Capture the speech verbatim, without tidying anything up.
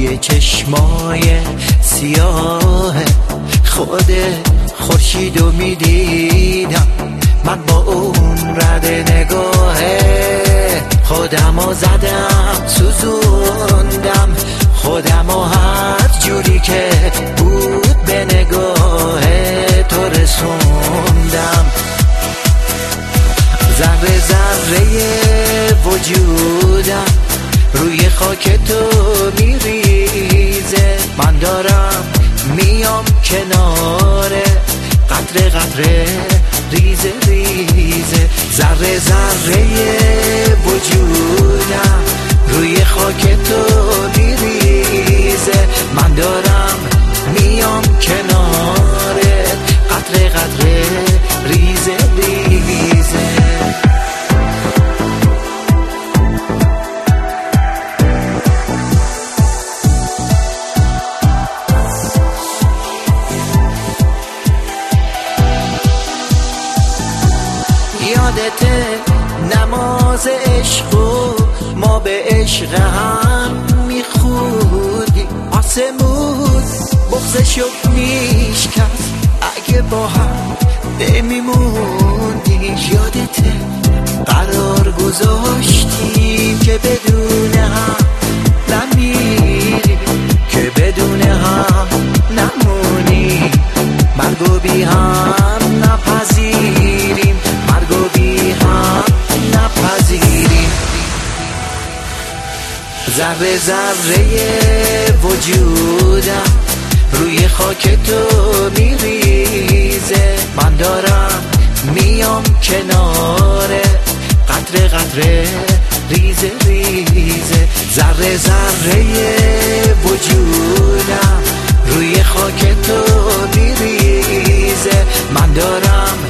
توی چشمای سیاه خود خورشیدو میدیدم من با اون رد نگاهه خودمو زدم سوزوندم خودمو هر جوری که بود به نگاه تو رسوندم ذره ذره وجودم روی خاک تو میریزه من دارم میام کنار قطره قطره ریزه ریزه ذره ذره وجودم روی خاک تو میریزه من دارم میام کنار قطره قطره ریزه ریزه یادته نماز عشق و ما به عشق هم میخودیم آسمون بغضشو میشکست اگه با هم نمیموندیم یادته قرار گذاشتیم که بدون هم نمیریم که بدون هم نمونیم مرگو بی هم نپذیریم مرگو بی هم نپذیریم ذره ذره وجودم روی خاک تو میریزه من دارم میام کنار قطره قطره ریزه ریزه ذره ذره وجودم روی خاک تو میریزه من دارم